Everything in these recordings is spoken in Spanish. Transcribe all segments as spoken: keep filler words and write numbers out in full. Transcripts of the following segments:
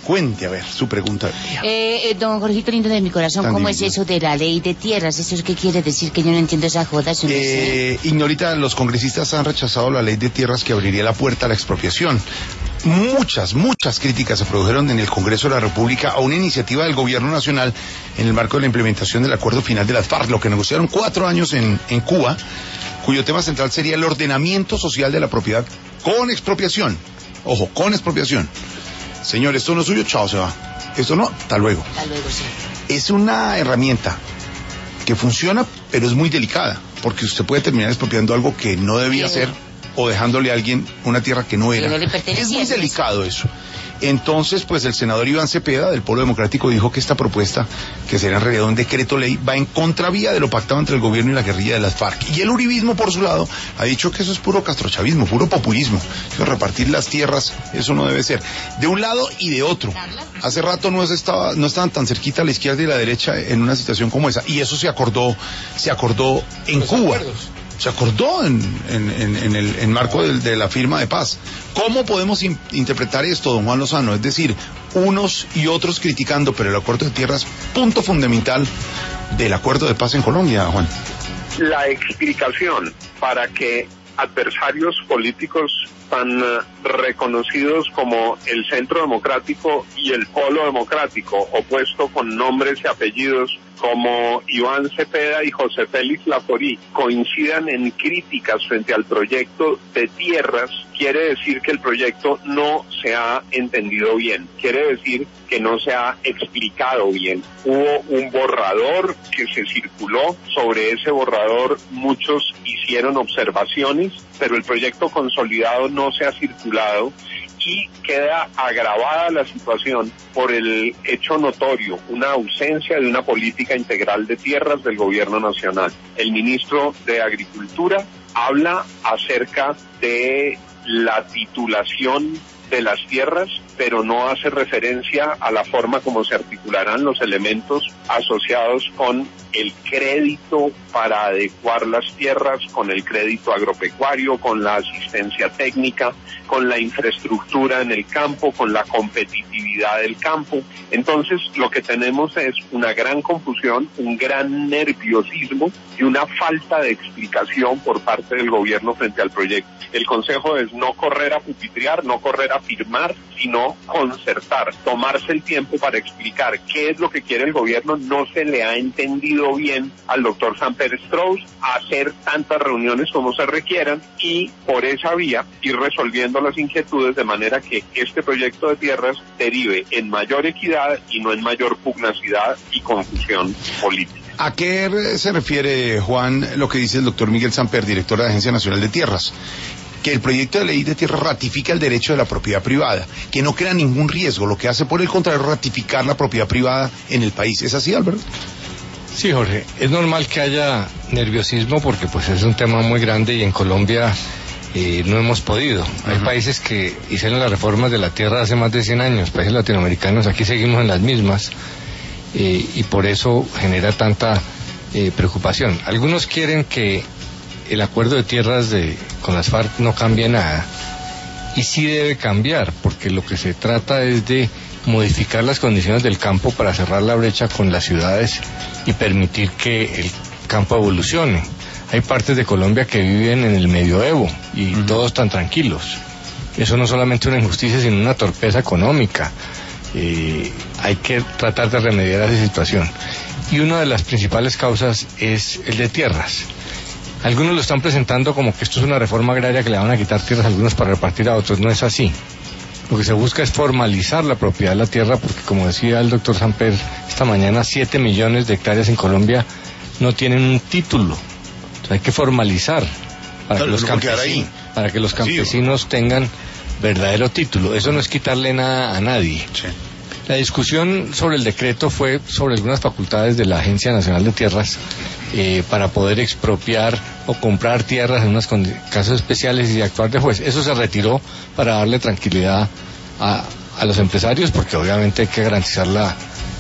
Cuente, a ver, su pregunta del día. Eh, eh, don Jorgito lindo de mi corazón, Tan ¿cómo divino. es eso de la ley de tierras? ¿Eso es qué quiere decir? Que yo no entiendo esa joda. Eso no sé. Eh, Ignorita, los congresistas han rechazado la ley de tierras que abriría la puerta a la expropiación. Muchas, muchas críticas se produjeron en el Congreso de la República a una iniciativa del Gobierno Nacional en el marco de la implementación del acuerdo final de las FARC, lo que negociaron cuatro años en, en Cuba, cuyo tema central sería el ordenamiento social de la propiedad con expropiación. Ojo, con expropiación. Señor, esto no es suyo, chao, se va. Esto no, hasta luego. Hasta luego, sí. Es una herramienta que funciona, pero es muy delicada, porque usted puede terminar expropiando algo que no debía Sí. ser o dejándole a alguien una tierra que no era. Que no le pertenecía, Es muy eso. delicado eso. Entonces, pues el senador Iván Cepeda, del Polo Democrático, dijo que esta propuesta, que será en realidad un decreto ley, va en contravía de lo pactado entre el gobierno y la guerrilla de las FARC. Y el uribismo, por su lado, ha dicho que eso es puro castrochavismo, puro populismo. Eso, repartir las tierras, eso no debe ser. De un lado y de otro. Hace rato no, se estaba, no estaban tan cerquita a la izquierda y la derecha en una situación como esa. Y eso se acordó, se acordó en Los Cuba. acuerdos. Se acordó en, en, en, en el en marco de, de la firma de paz. ¿Cómo podemos in, interpretar esto, don Juan Lozano? Es decir, unos y otros criticando, pero el acuerdo de tierras, punto fundamental del acuerdo de paz en Colombia, Juan. La explicación para que adversarios políticos tan uh, reconocidos como el Centro Democrático y el Polo Democrático, opuesto con nombres y apellidos como Iván Cepeda y José Félix Laforí, coincidan en críticas frente al proyecto de tierras, quiere decir que el proyecto no se ha entendido bien, quiere decir que no se ha explicado bien. Hubo un borrador que se circuló, sobre ese borrador muchos hicieron observaciones, pero el proyecto consolidado no se ha circulado y queda agravada la situación por el hecho notorio, una ausencia de una política integral de tierras del gobierno nacional. El ministro de Agricultura habla acerca de la titulación de las tierras, pero no hace referencia a la forma como se articularán los elementos asociados con el crédito para adecuar las tierras, con el crédito agropecuario, con la asistencia técnica, con la infraestructura en el campo, con la competitividad del campo. Entonces, lo que tenemos es una gran confusión, un gran nerviosismo y una falta de explicación por parte del gobierno frente al proyecto. El consejo es no correr a pupitrear, no correr a firmar, sino concertar, tomarse el tiempo para explicar qué es lo que quiere el gobierno. No se le ha entendido bien al doctor Samper Strauss, hacer tantas reuniones como se requieran y por esa vía ir resolviendo las inquietudes de manera que este proyecto de tierras derive en mayor equidad y no en mayor pugnacidad y confusión política. ¿A qué se refiere, Juan, lo que dice el doctor Miguel Samper, director de la Agencia Nacional de Tierras? Que el proyecto de ley de tierras ratifica el derecho de la propiedad privada, que no crea ningún riesgo, lo que hace por el contrario es ratificar la propiedad privada en el país. ¿Es así, Álvaro? Sí, Jorge, es normal que haya nerviosismo porque pues es un tema muy grande y en Colombia eh, no hemos podido. Uh-huh. Hay países que hicieron las reformas de la tierra hace más de cien años, países latinoamericanos, aquí seguimos en las mismas eh, y por eso genera tanta eh, preocupación. Algunos quieren que el acuerdo de tierras de, con las FARC no cambie nada y sí debe cambiar porque lo que se trata es de modificar las condiciones del campo para cerrar la brecha con las ciudades y permitir que el campo evolucione. Hay partes de Colombia que viven en el medioevo y uh-huh. todos están tranquilos. Eso no es solamente una injusticia, sino una torpeza económica. Eh, hay que tratar de remediar esa situación. Y una de las principales causas es el de tierras. Algunos lo están presentando como que esto es una reforma agraria que le van a quitar tierras a algunos para repartir a otros. No es así. Lo que se busca es formalizar la propiedad de la tierra porque, como decía el doctor Samper esta mañana, siete millones de hectáreas en Colombia no tienen un título. Entonces hay que formalizar para, que los, campesinos, para que los campesinos tengan verdadero título. Eso no es quitarle nada a nadie. Sí. La discusión sobre el decreto fue sobre algunas facultades de la Agencia Nacional de Tierras eh, para poder expropiar o comprar tierras en unos casos especiales y actuar de juez. Eso se retiró para darle tranquilidad a, a los empresarios porque obviamente hay que garantizar la,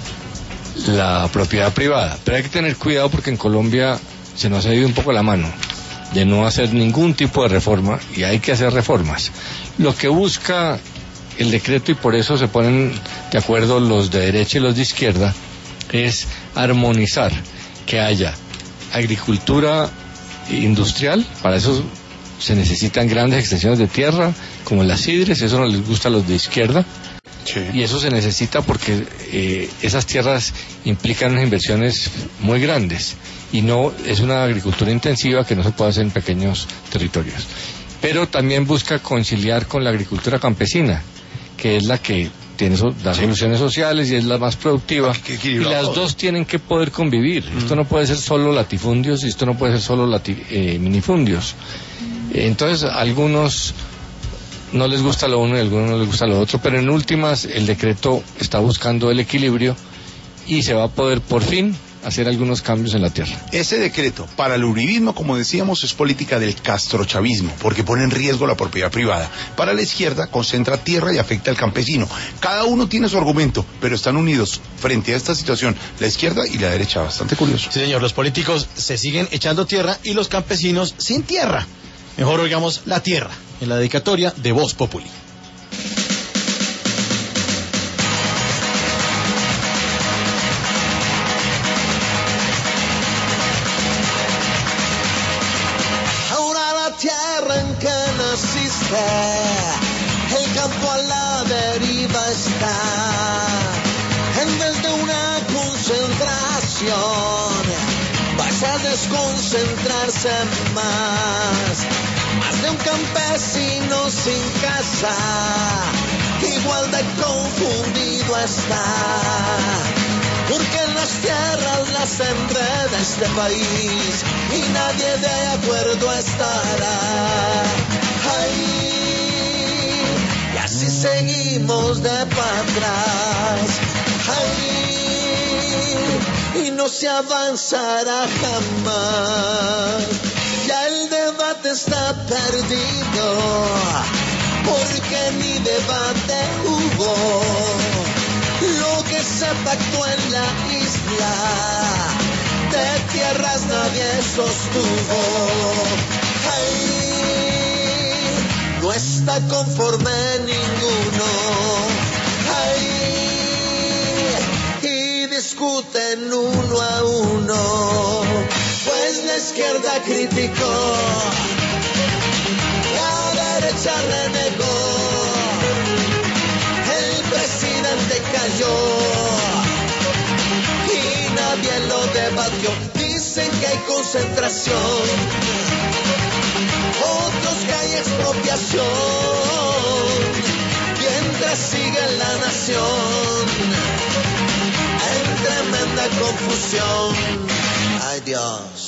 la propiedad privada. Pero hay que tener cuidado porque en Colombia se nos ha ido un poco la mano de no hacer ningún tipo de reforma y hay que hacer reformas. Lo que busca el decreto, y por eso se ponen de acuerdo los de derecha y los de izquierda, es armonizar, que haya agricultura industrial. Para eso se necesitan grandes extensiones de tierra, como las sidres. Eso no les gusta a los de izquierda. Sí. Y eso se necesita porque eh, esas tierras implican unas inversiones muy grandes, y no es una agricultura intensiva que no se puede hacer en pequeños territorios. Pero también busca conciliar con la agricultura campesina, que es la que tiene so, las sí. soluciones sociales y es la más productiva, y las dos tienen que poder convivir. Mm. Esto no puede ser solo latifundios y esto no puede ser solo lati, eh, minifundios. Entonces, a algunos no les gusta lo uno y a algunos no les gusta lo otro, pero en últimas el decreto está buscando el equilibrio y se va a poder por fin hacer algunos cambios en la tierra. Ese decreto, para el uribismo, como decíamos, es política del castrochavismo, porque pone en riesgo la propiedad privada. Para la izquierda, concentra tierra y afecta al campesino. Cada uno tiene su argumento, pero están unidos frente a esta situación, la izquierda y la derecha. Bastante curioso. Sí, señor, los políticos se siguen echando tierra y los campesinos sin tierra. Mejor oigamos la tierra, en la dedicatoria de Voz Populi. El campo a la deriva está. En vez de una concentración, vas a desconcentrarse más. Más de un campesino sin casa, igual de confundido está. Porque en las tierras las enreda este país y nadie de acuerdo estará. Ay, y así seguimos de para atrás. Ay, y no se avanzará jamás. Ya el debate está perdido, porque ni debate hubo. Lo que se pactó en la isla, de tierras nadie sostuvo. Ay, no está conforme ninguno. Ay, y discuten uno a uno, pues la izquierda criticó, la derecha renegó. Presidente cayó y nadie lo debatió. Dicen que hay concentración, otros que hay expropiación, mientras sigue la nación en tremenda confusión. Ay, Dios.